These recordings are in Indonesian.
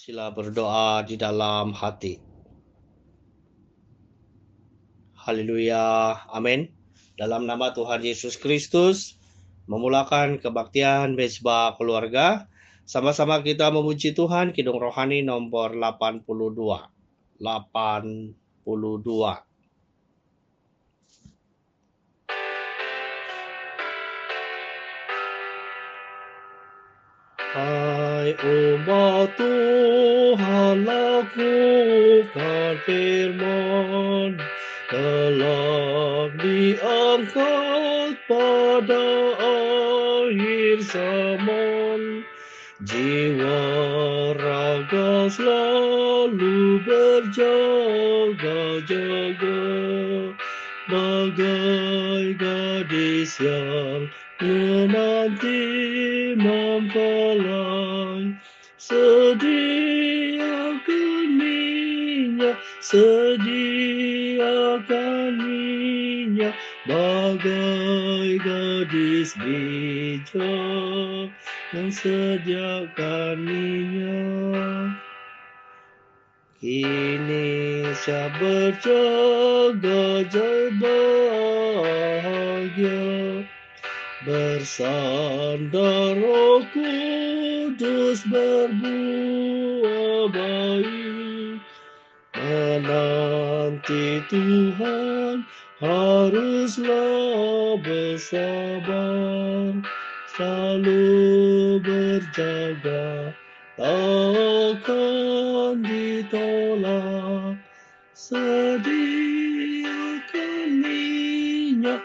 Sila berdoa di dalam hati. Haleluya, amin. Dalam nama Tuhan Yesus Kristus, memulakan kebaktian Mezbah Keluarga. Sama-sama kita memuji Tuhan, Kidung Rohani nomor 82. 82. Hai umat Tuhan, lakukan firman, telah diangkat pada akhir zaman. Jiwa raga selalu berjaga-jaga, bagai gadis yang menanti mempelai. Sediakan minyak, bagai gadis bijak yang sediakan minyak. Kini saya bahagia, bersandar Roh Kudus berbuah baik. Menanti Tuhan haruslah bersabar, selalu berjaga, takkan ditolak. Sediakan minyak,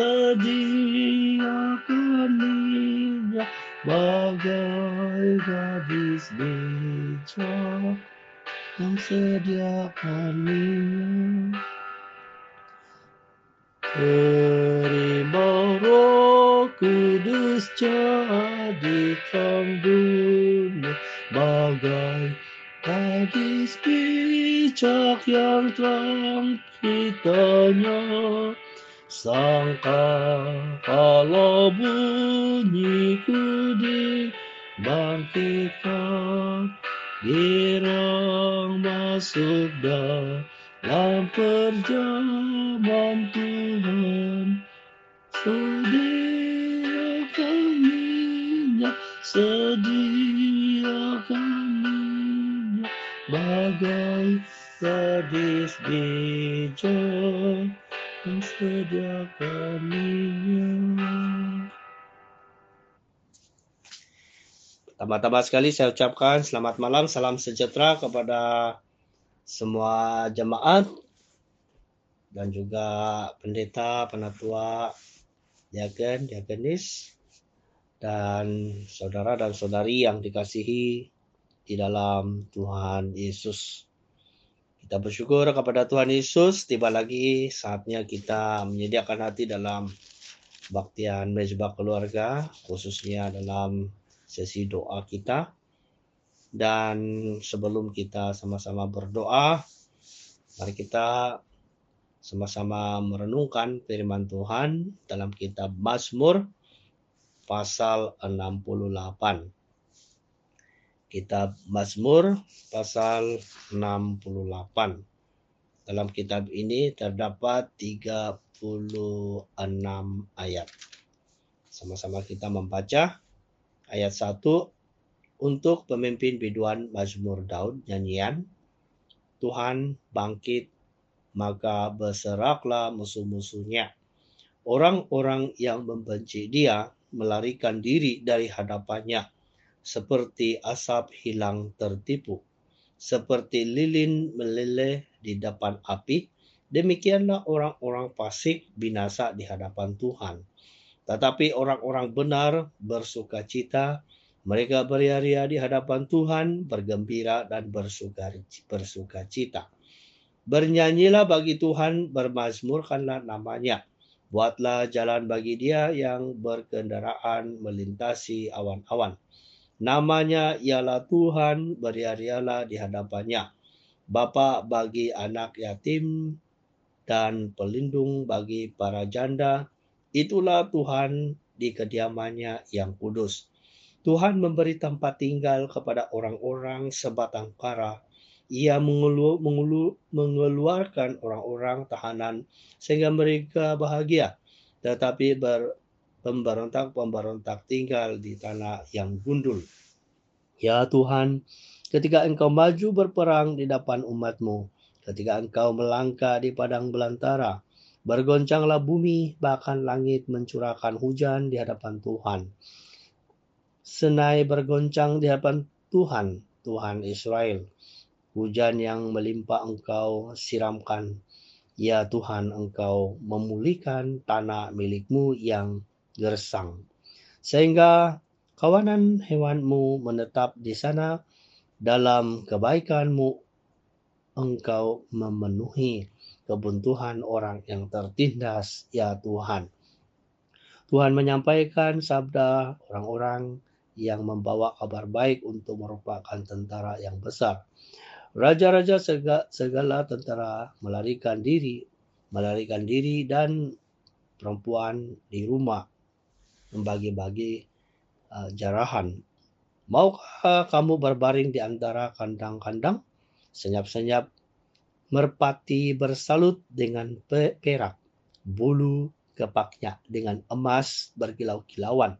bagai gadis bijak yang sediakan minyak. Terima Roh Kudus jadi dunia, bagai gadis bijak yang terang kitanya. Sangka kalau bunyiku dibangkitkan, girang masuk dalam perjamuan Tuhan. Sediakan minyak, bagai gadis bijak yang sediakan minyak. Pertama-tama sekali saya ucapkan selamat malam, salam sejahtera kepada semua jemaat dan juga pendeta, penatua, diaken, diakenis, dan saudara dan saudari yang dikasihi di dalam Tuhan Yesus. Kita bersyukur kepada Tuhan Yesus, tiba lagi saatnya kita menyediakan hati dalam baktian Mezbah Keluarga, khususnya dalam sesi doa kita. Dan sebelum kita sama-sama berdoa, mari kita sama-sama merenungkan firman Tuhan dalam kitab Mazmur pasal 68. Kitab Mazmur pasal 68. Dalam kitab ini terdapat 36 ayat. Sama-sama kita membaca ayat 1. Untuk pemimpin biduan Mazmur Daud, nyanyian, Tuhan bangkit, maka berseraklah musuh-musuhnya. Orang-orang yang membenci dia melarikan diri dari hadapannya, seperti asap hilang tertipu, seperti lilin meleleh di depan api. Demikianlah orang-orang fasik binasa di hadapan Tuhan. Tetapi orang-orang benar bersukacita, mereka beria-ria di hadapan Tuhan, bergembira dan bersukacita. Bernyanyilah bagi Tuhan, bermazmurkanlah namanya. Buatlah jalan bagi dia yang berkendaraan melintasi awan-awan. Namanya ialah Tuhan, beria-rialah di hadapannya. Bapa bagi anak yatim dan pelindung bagi para janda. Itulah Tuhan di kediamannya yang kudus. Tuhan memberi tempat tinggal kepada orang-orang sebatang kara. Ia mengeluarkan orang-orang tahanan sehingga mereka bahagia. Tetapi pemberontak-pemberontak tinggal di tanah yang gundul. Ya Tuhan, ketika Engkau maju berperang di depan umat-Mu, ketika Engkau melangkah di padang belantara, bergoncanglah bumi, bahkan langit mencurahkan hujan di hadapan Tuhan. Senai bergoncang di hadapan Tuhan, Tuhan Israel. Hujan yang melimpah Engkau siramkan. Ya Tuhan, Engkau memulihkan tanah milik-Mu yang gersang. Sehingga kawanan hewan-Mu menetap di sana. Dalam kebaikan-Mu, Engkau memenuhi kebutuhan orang yang tertindas, ya Tuhan. Tuhan menyampaikan sabda orang-orang yang membawa kabar baik untuk merupakan tentara yang besar. Raja-raja segala tentara melarikan diri dan perempuan di rumah membagi-bagi jarahan. Maukah kamu berbaring di antara kandang-kandang? Senyap-senyap merpati bersalut dengan perak, bulu kepaknya dengan emas berkilau-kilauan.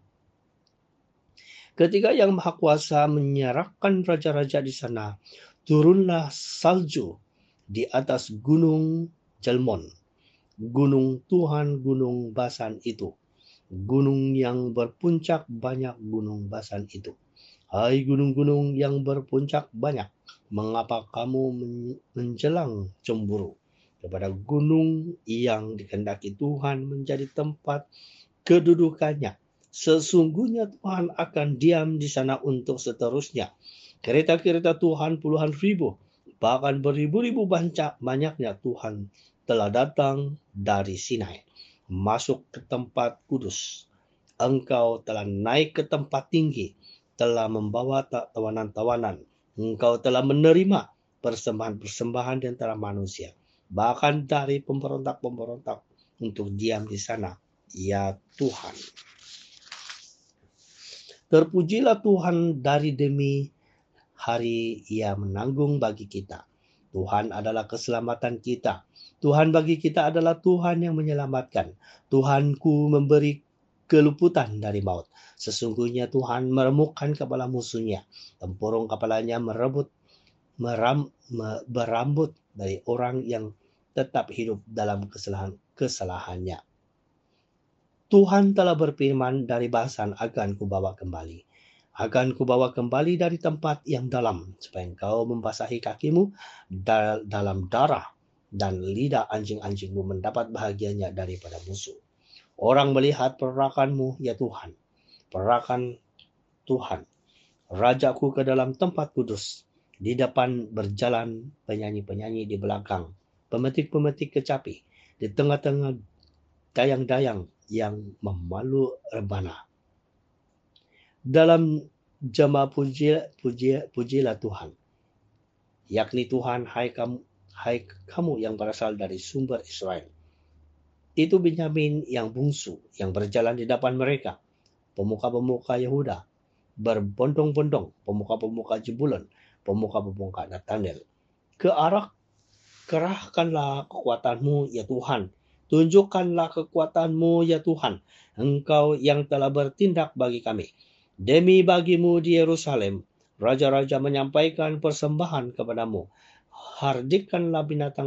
Ketika Yang Maha Kuasa menyerahkan raja-raja di sana, turunlah salju di atas gunung Jelmon, gunung Tuhan, gunung Basan itu, gunung yang berpuncak banyak gunung Basan itu. Hai gunung-gunung yang berpuncak banyak, mengapa kamu menjelang cemburu kepada gunung yang dikehendaki Tuhan menjadi tempat kedudukannya? Sesungguhnya Tuhan akan diam di sana untuk seterusnya. Kereta-kereta Tuhan puluhan ribu, bahkan beribu-ribu banyaknya Tuhan telah datang dari Sinai, masuk ke tempat kudus. Engkau telah naik ke tempat tinggi, telah membawa tawanan-tawanan. Engkau telah menerima persembahan-persembahan di antara manusia, bahkan dari pemberontak-pemberontak untuk diam di sana, ya Tuhan. Terpujilah Tuhan dari demi hari Ia menanggung bagi kita. Tuhan adalah keselamatan kita. Tuhan bagi kita adalah Tuhan yang menyelamatkan. Tuhanku memberi keluputan dari maut. Sesungguhnya Tuhan meremukkan kepala musuhnya. Tempurung kepalanya berambut dari orang yang tetap hidup dalam kesalahannya. Tuhan telah berfirman, dari Basan akan kubawa kembali. Akan kubawa kembali dari tempat yang dalam, supaya engkau membasahi kakimu dalam darah, dan lidah anjing-anjingmu mendapat bahagianya daripada musuh. Orang melihat perarakanmu, ya Tuhan, perarakan Tuhan, Rajaku ke dalam tempat kudus. Di depan berjalan penyanyi-penyanyi, di belakang pemetik-pemetik kecapi, di tengah-tengah dayang-dayang yang memalu rebana. Dalam jemaah pujilah Tuhan, yakni Tuhan, hai kamu yang berasal dari sumber Israel. Itu Benyamin yang bungsu, yang berjalan di depan mereka. Pemuka-pemuka Yehuda berbondong-bondong, pemuka-pemuka Jebulon, pemuka-pemuka Natanel. Kerahkanlah kekuatanmu, ya Tuhan. Tunjukkanlah kekuatanmu, ya Tuhan. Engkau yang telah bertindak bagi kami. Demi bagimu di Yerusalem, raja-raja menyampaikan persembahan kepadamu. Hardikkanlah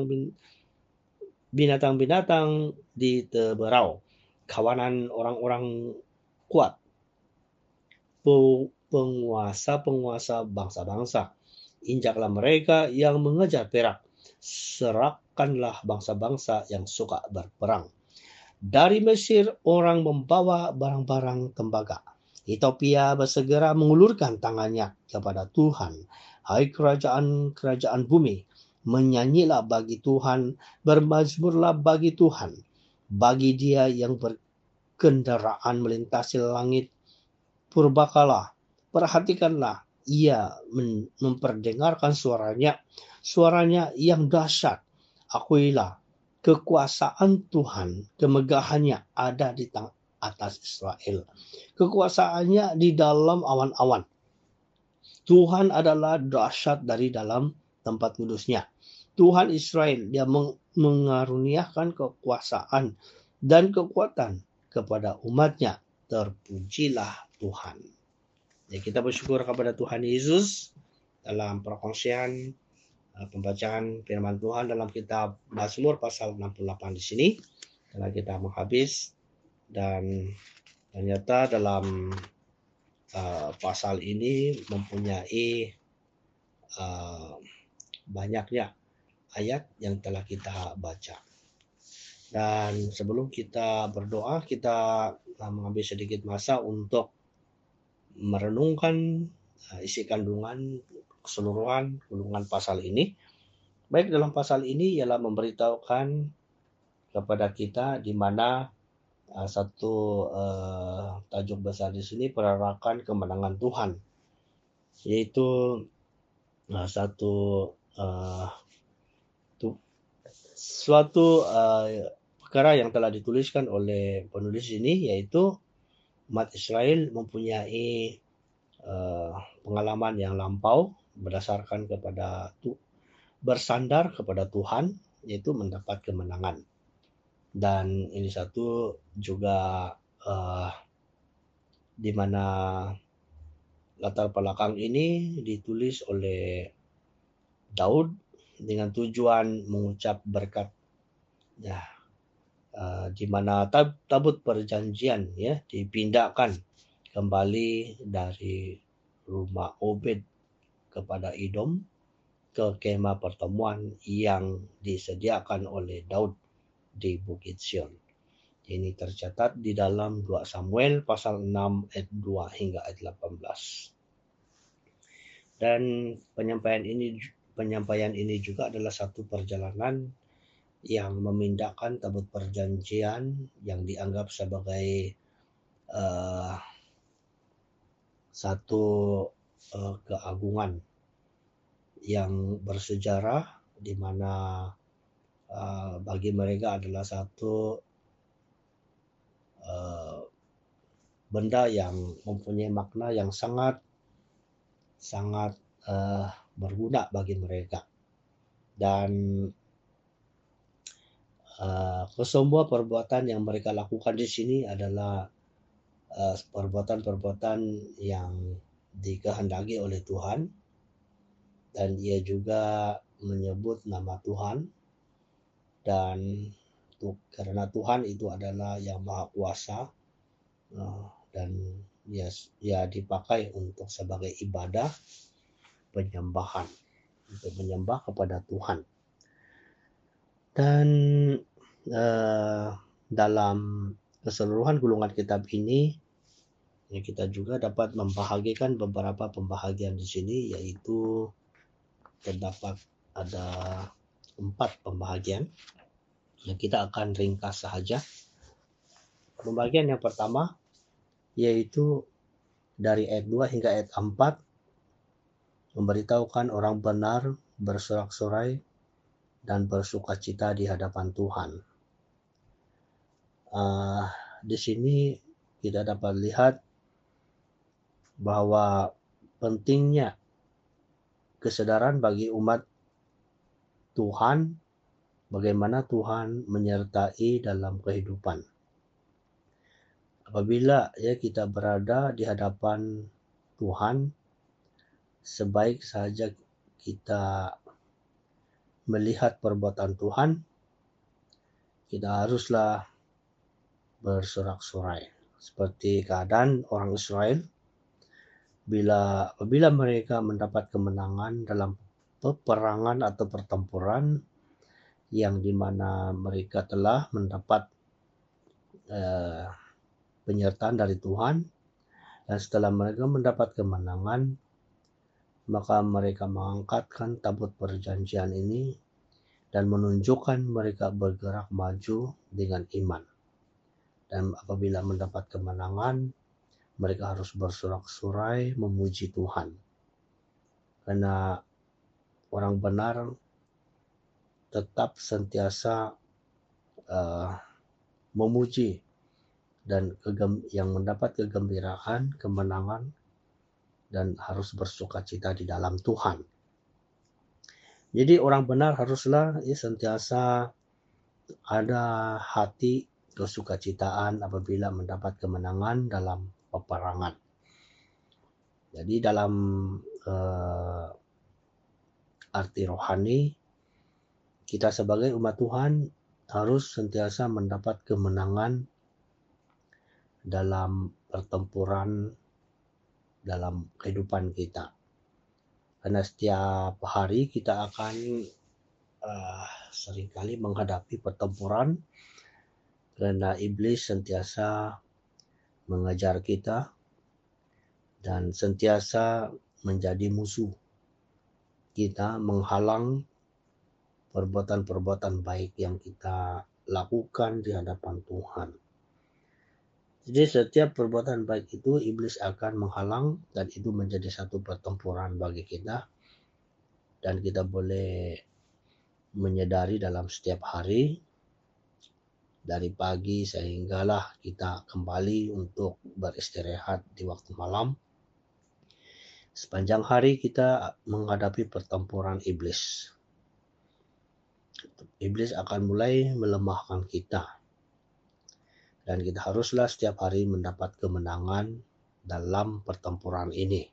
binatang-binatang di teberau, kawanan orang-orang kuat, penguasa-penguasa bangsa-bangsa. Injaklah mereka yang mengejar perak. Serahkanlah bangsa-bangsa yang suka berperang. Dari Mesir orang membawa barang-barang tembaga. Ethiopia bersegera mengulurkan tangannya kepada Tuhan. Hai kerajaan-kerajaan bumi, menyanyilah bagi Tuhan, bermazmurlah bagi Tuhan. Bagi Dia yang berkendaraan melintasi langit, purbakalah, perhatikanlah, Ia memperdengarkan suaranya yang dahsyat. Akuilah kekuasaan Tuhan, kemegahannya ada atas Israel. Kekuasaannya di dalam awan-awan. Tuhan adalah dahsyat dari dalam tempat kudusnya. Tuhan Israel, dia mengaruniakan kekuasaan dan kekuatan kepada umatnya. Terpujilah Tuhan. Ya, kita bersyukur kepada Tuhan Yesus dalam perkongsian pembacaan firman Tuhan dalam kitab Mazmur pasal 68 di sini. Karena kita menghabis, dan ternyata dalam pasal ini mempunyai banyaknya ayat yang telah kita baca. Dan sebelum kita berdoa, kita mengambil sedikit masa untuk merenungkan isi kandungan keseluruhan pasal ini. Baik, dalam pasal ini ialah memberitahukan kepada kita di mana satu tajuk besar di sini, perarakan kemenangan Tuhan, yaitu suatu perkara yang telah dituliskan oleh penulis ini, yaitu umat Israel mempunyai pengalaman yang lampau berdasarkan kepada bersandar kepada Tuhan, yaitu mendapat kemenangan. Dan ini satu juga di mana latar belakang ini ditulis oleh Daud dengan tujuan mengucap berkat, ya, di mana tabut perjanjian, ya, dipindahkan kembali dari rumah Obed kepada Edom ke kemah pertemuan yang disediakan oleh Daud di Bukit Sion. Ini tercatat di dalam 2 Samuel pasal 6 ayat 2 hingga ayat 18. Dan penyampaian ini juga adalah satu perjalanan yang memindahkan tabut perjanjian yang dianggap sebagai satu keagungan yang bersejarah, di mana bagi mereka adalah satu benda yang mempunyai makna yang sangat berguna bagi mereka. Dan kesemua perbuatan yang mereka lakukan di sini adalah perbuatan-perbuatan yang dikehendaki oleh Tuhan, dan ia juga menyebut nama Tuhan, dan karena Tuhan itu adalah yang Maha Kuasa, dan ia dipakai untuk sebagai ibadah penyembahan, untuk menyembah kepada Tuhan. Dan dalam keseluruhan gulungan kitab ini, ya, kita juga dapat membahagikan beberapa pembahagian di sini, yaitu terdapat ada 4 pembahagian yang kita akan ringkas saja. Pembagian yang pertama yaitu dari ayat 2 hingga ayat 4 memberitahukan orang benar bersorak-sorai dan bersukacita di hadapan Tuhan. Di sini kita dapat lihat bahwa pentingnya kesadaran bagi umat Tuhan, bagaimana Tuhan menyertai dalam kehidupan. Apabila, ya, kita berada di hadapan Tuhan, sebaik saja kita melihat perbuatan Tuhan, kita haruslah bersorak-sorai. Seperti keadaan orang Israel, apabila mereka mendapat kemenangan dalam peperangan atau pertempuran yang dimana mereka telah mendapat penyertaan dari Tuhan, dan setelah mereka mendapat kemenangan, maka mereka mengangkatkan tabut perjanjian ini dan menunjukkan mereka bergerak maju dengan iman. Dan apabila mendapat kemenangan, mereka harus bersorak-sorai memuji Tuhan. Karena orang benar tetap sentiasa memuji dan yang mendapat kegembiraan, kemenangan, dan harus bersukacita di dalam Tuhan. Jadi orang benar haruslah sentiasa ada hati kesukacitaan apabila mendapat kemenangan dalam peperangan. Jadi dalam arti rohani, kita sebagai umat Tuhan harus sentiasa mendapat kemenangan dalam pertempuran dalam kehidupan kita. Karena setiap hari kita akan seringkali menghadapi pertempuran karena iblis sentiasa mengejar kita dan sentiasa menjadi musuh kita, menghalang perbuatan-perbuatan baik yang kita lakukan di hadapan Tuhan. Jadi setiap perbuatan baik itu iblis akan menghalang dan itu menjadi satu pertempuran bagi kita. Dan kita boleh menyadari dalam setiap hari dari pagi sehinggalah kita kembali untuk beristirahat di waktu malam. Sepanjang hari kita menghadapi pertempuran iblis. Iblis akan mulai melemahkan kita. Dan kita haruslah setiap hari mendapat kemenangan dalam pertempuran ini.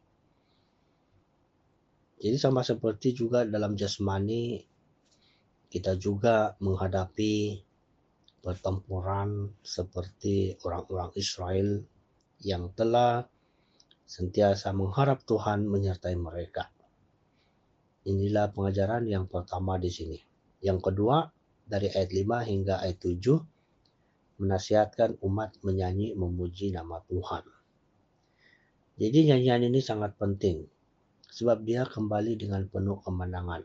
Jadi sama seperti juga dalam jasmani, kita juga menghadapi pertempuran seperti orang-orang Israel yang telah sentiasa mengharap Tuhan menyertai mereka. Inilah pengajaran yang pertama di sini. Yang kedua, dari ayat 5 hingga ayat 7, menasihatkan umat menyanyi memuji nama Tuhan. Jadi nyanyian ini sangat penting sebab dia kembali dengan penuh kemenangan.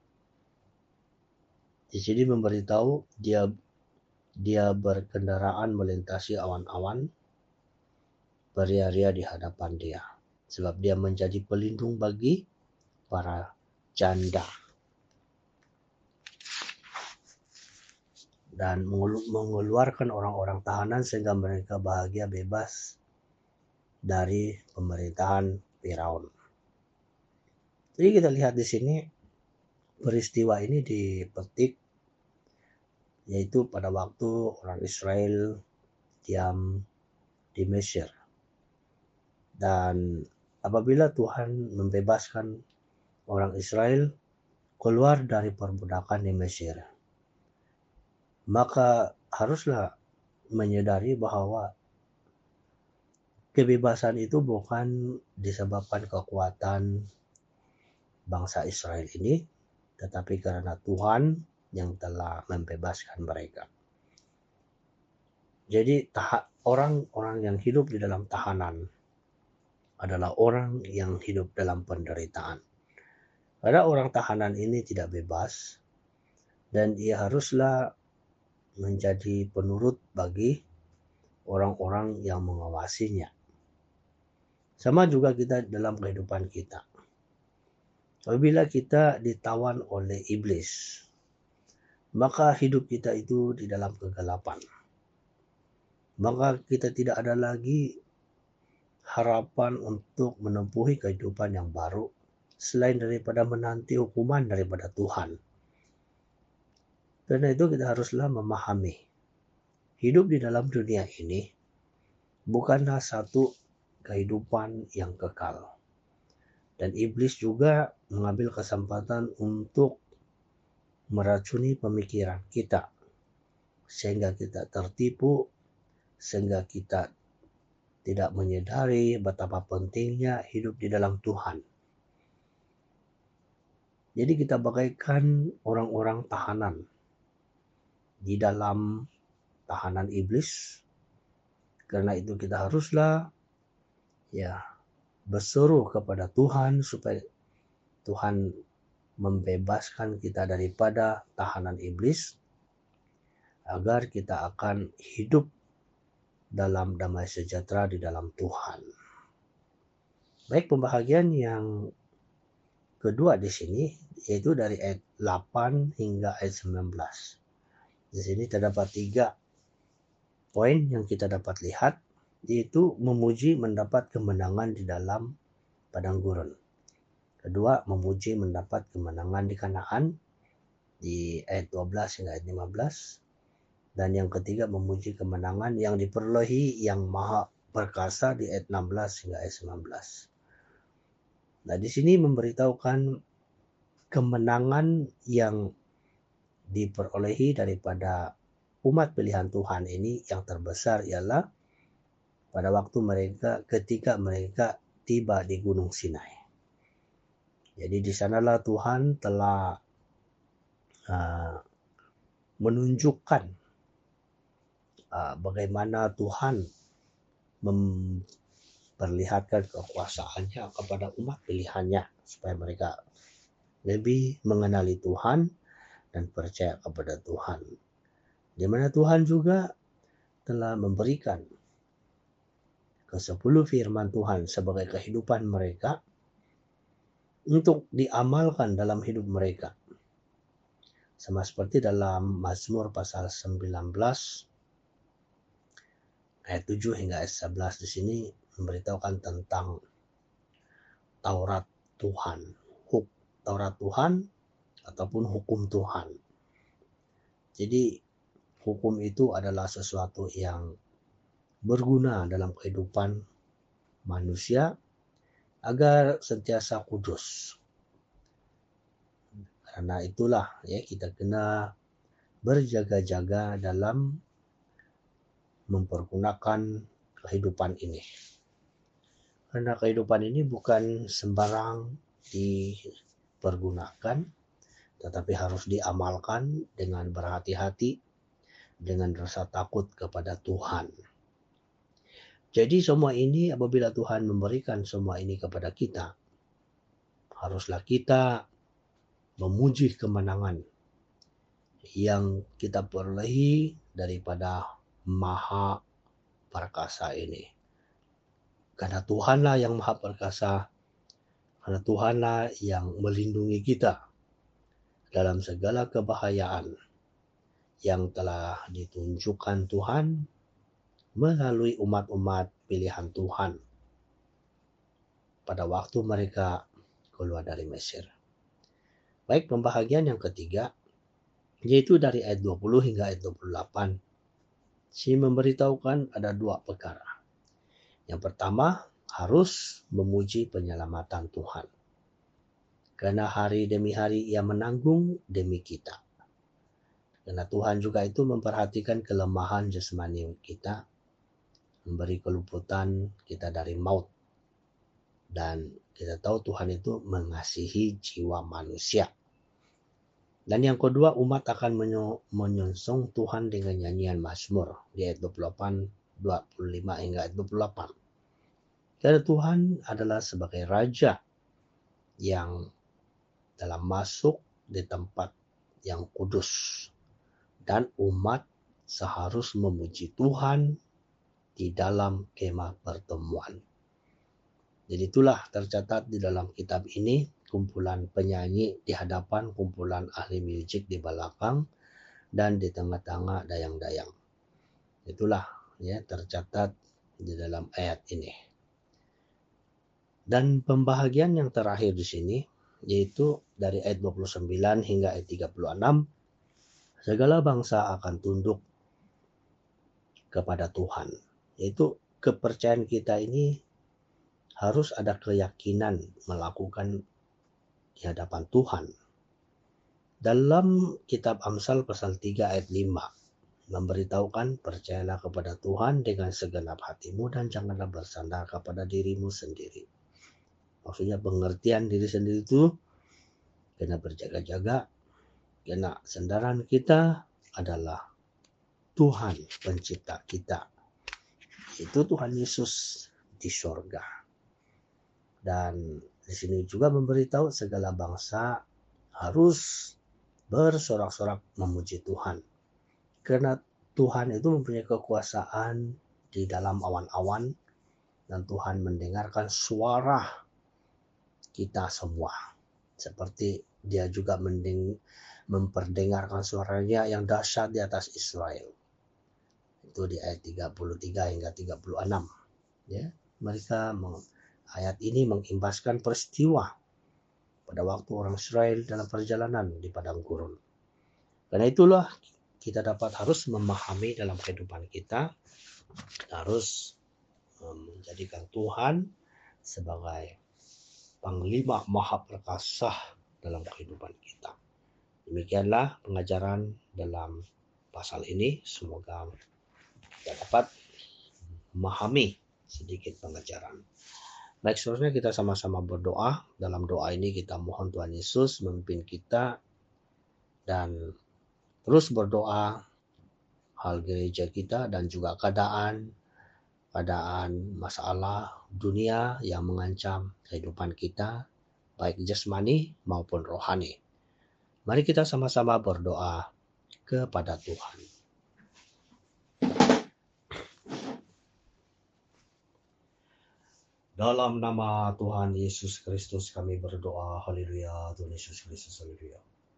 Di sini memberitahu dia berkendaraan melintasi awan-awan, beria-ria di hadapan dia sebab dia menjadi pelindung bagi para janda dan mengeluarkan orang-orang tahanan sehingga mereka bahagia bebas dari pemerintahan Firaun. Jadi kita lihat di sini peristiwa ini dipetik yaitu pada waktu orang Israel diam di Mesir. Dan apabila Tuhan membebaskan orang Israel keluar dari perbudakan di Mesir, maka haruslah menyadari bahwa kebebasan itu bukan disebabkan kekuatan bangsa Israel ini, tetapi karena Tuhan yang telah membebaskan mereka. Jadi orang-orang yang hidup di dalam tahanan adalah orang yang hidup dalam penderitaan. Karena orang tahanan ini tidak bebas dan ia haruslah menjadi penurut bagi orang-orang yang mengawasinya. Sama juga kita dalam kehidupan kita. Apabila kita ditawan oleh iblis, maka hidup kita itu di dalam kegelapan. Maka kita tidak ada lagi harapan untuk menempuhi kehidupan yang baru selain daripada menanti hukuman daripada Tuhan. Karena itu kita haruslah memahami hidup di dalam dunia ini bukanlah satu kehidupan yang kekal. Dan iblis juga mengambil kesempatan untuk meracuni pemikiran kita sehingga kita tertipu, sehingga kita tidak menyadari betapa pentingnya hidup di dalam Tuhan. Jadi kita bagaikan orang-orang tahanan di dalam tahanan iblis. Karena itu kita haruslah berseru kepada Tuhan supaya Tuhan membebaskan kita daripada tahanan iblis agar kita akan hidup dalam damai sejahtera di dalam Tuhan. Baik, pembahagian yang kedua di sini yaitu dari ayat 8 hingga ayat 19. Di sini terdapat 3 poin yang kita dapat lihat yaitu memuji mendapat kemenangan di dalam padang gurun. Kedua, memuji mendapat kemenangan di Kanaan di ayat 12 hingga ayat 15. Dan yang ketiga, memuji kemenangan yang diperolehi yang maha perkasa di ayat 16 hingga ayat 19. Nah, di sini memberitahukan kemenangan yang diperolehi daripada umat pilihan Tuhan ini yang terbesar ialah pada waktu ketika mereka tiba di Gunung Sinai. Jadi di sanalah Tuhan telah menunjukkan bagaimana Tuhan memperlihatkan kekuasaannya kepada umat pilihannya supaya mereka lebih mengenali Tuhan dan percaya kepada Tuhan. Di mana Tuhan juga telah memberikan ke-10 firman Tuhan sebagai kehidupan mereka untuk diamalkan dalam hidup mereka. Sama seperti dalam Mazmur pasal 19 ayat 7 hingga ayat 11 di sini memberitahukan tentang Taurat Tuhan, Taurat Tuhan ataupun hukum Tuhan. Jadi hukum itu adalah sesuatu yang berguna dalam kehidupan manusia agar sentiasa kudus. Karena itulah ya kita kena berjaga-jaga dalam mempergunakan kehidupan ini. Karena kehidupan ini bukan sembarang dipergunakan, tetapi harus diamalkan dengan berhati-hati, dengan rasa takut kepada Tuhan. Jadi semua ini apabila Tuhan memberikan semua ini kepada kita, haruslah kita memuji kemenangan yang kita perolehi daripada Maha Perkasa ini. Karena Tuhanlah yang Maha Perkasa, karena Tuhanlah yang melindungi kita dalam segala kebahayaan yang telah ditunjukkan Tuhan melalui umat-umat pilihan Tuhan pada waktu mereka keluar dari Mesir. Baik, pembahagian yang ketiga, yaitu dari ayat 20 hingga ayat 28, si memberitahukan ada dua perkara. Yang pertama, harus memuji penyelamatan Tuhan. Karena hari demi hari ia menanggung demi kita. Karena Tuhan juga itu memperhatikan kelemahan jasmani kita, memberi keluputan kita dari maut. Dan kita tahu Tuhan itu mengasihi jiwa manusia. Dan yang kedua, umat akan menyongsong Tuhan dengan nyanyian Mazmur di ayat 28, 25 hingga ayat 28. Karena Tuhan adalah sebagai Raja yang telah masuk di tempat yang kudus. Dan umat seharus memuji Tuhan di dalam kemah pertemuan. Jadi itulah tercatat di dalam kitab ini, kumpulan penyanyi di hadapan, kumpulan ahli musik di belakang, dan di tengah-tengah dayang-dayang. Itulah ya tercatat di dalam ayat ini. Dan pembahagian yang terakhir di sini yaitu dari ayat 29 hingga ayat 36, segala bangsa akan tunduk kepada Tuhan. Yaitu kepercayaan kita ini harus ada keyakinan melakukan di hadapan Tuhan. Dalam kitab Amsal pasal 3 ayat 5 memberitahukan percayalah kepada Tuhan dengan segenap hatimu dan janganlah bersandar kepada dirimu sendiri. Maksudnya pengertian diri sendiri itu kena berjaga-jaga, karena sandaran kita adalah Tuhan pencipta kita. Itu Tuhan Yesus di sorga. Dan di sini juga memberitahu segala bangsa harus bersorak-sorak memuji Tuhan. Karena Tuhan itu mempunyai kekuasaan di dalam awan-awan dan Tuhan mendengarkan suara kita semua. Seperti dia juga memperdengarkan suaranya yang dahsyat di atas Israel. Itu di ayat 33 hingga 36. Ya, ayat ini mengimbaskan peristiwa pada waktu orang Israel dalam perjalanan di padang gurun. Karena itulah kita harus memahami dalam kehidupan kita, harus menjadikan Tuhan sebagai Panglima Maha Perkasa dalam kehidupan kita. Demikianlah pengajaran dalam pasal ini. Semoga kita dapat memahami sedikit pengajaran. Baik, seterusnya kita sama-sama berdoa. Dalam doa ini kita mohon Tuhan Yesus memimpin kita dan terus berdoa hal gereja kita dan juga keadaan masalah dunia yang mengancam kehidupan kita, baik jasmani maupun rohani. Mari kita sama-sama berdoa kepada Tuhan. Dalam nama Tuhan Yesus Kristus kami berdoa. Haleluya. Tuhan Yesus Kristus, haleluya.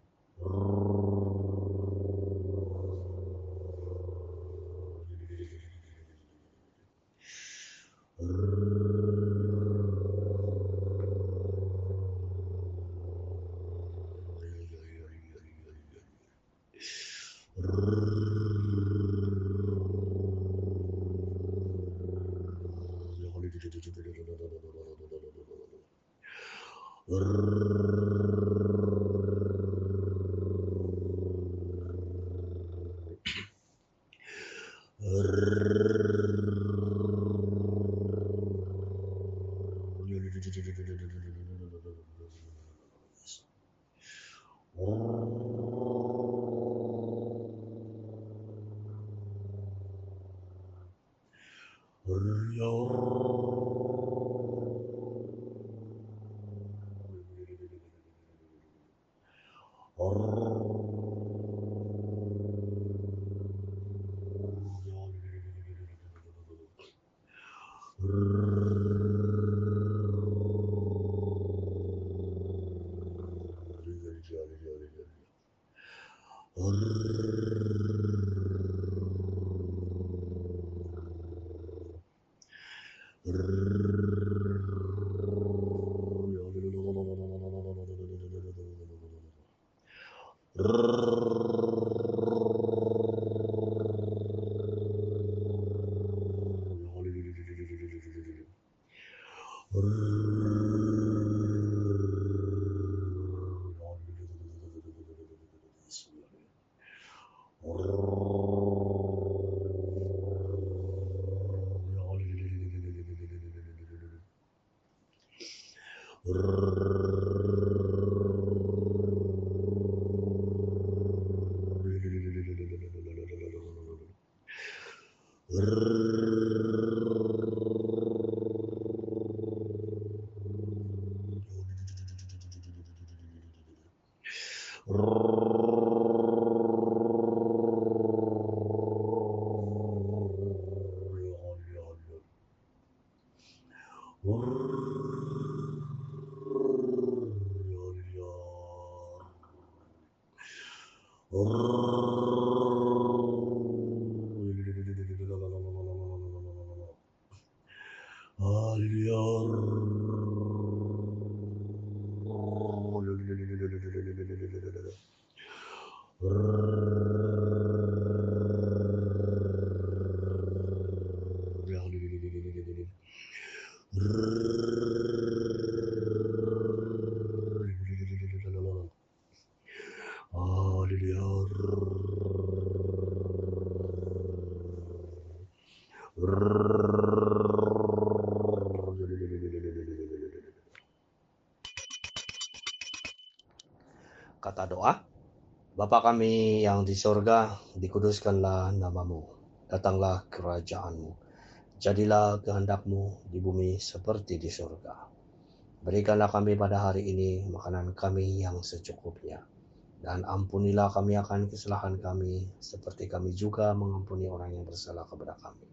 Kata doa, Bapa kami yang di sorga, dikuduskanlah namamu, datanglah kerajaanmu, jadilah kehendakmu di bumi seperti di sorga. Berikanlah kami pada hari ini makanan kami yang secukupnya, dan ampunilah kami akan kesalahan kami, seperti kami juga mengampuni orang yang bersalah kepada kami.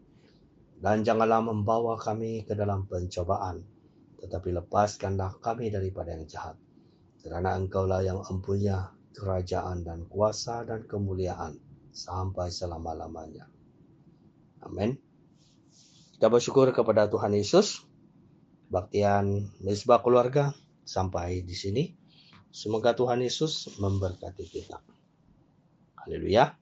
Dan janganlah membawa kami ke dalam pencobaan, tetapi lepaskanlah kami daripada yang jahat. Kerana Engkaulah yang mempunyai kerajaan dan kuasa dan kemuliaan sampai selama-lamanya. Amin. Kita bersyukur kepada Tuhan Yesus. Baktian Mezbah Keluarga sampai di sini. Semoga Tuhan Yesus memberkati kita. Haleluya.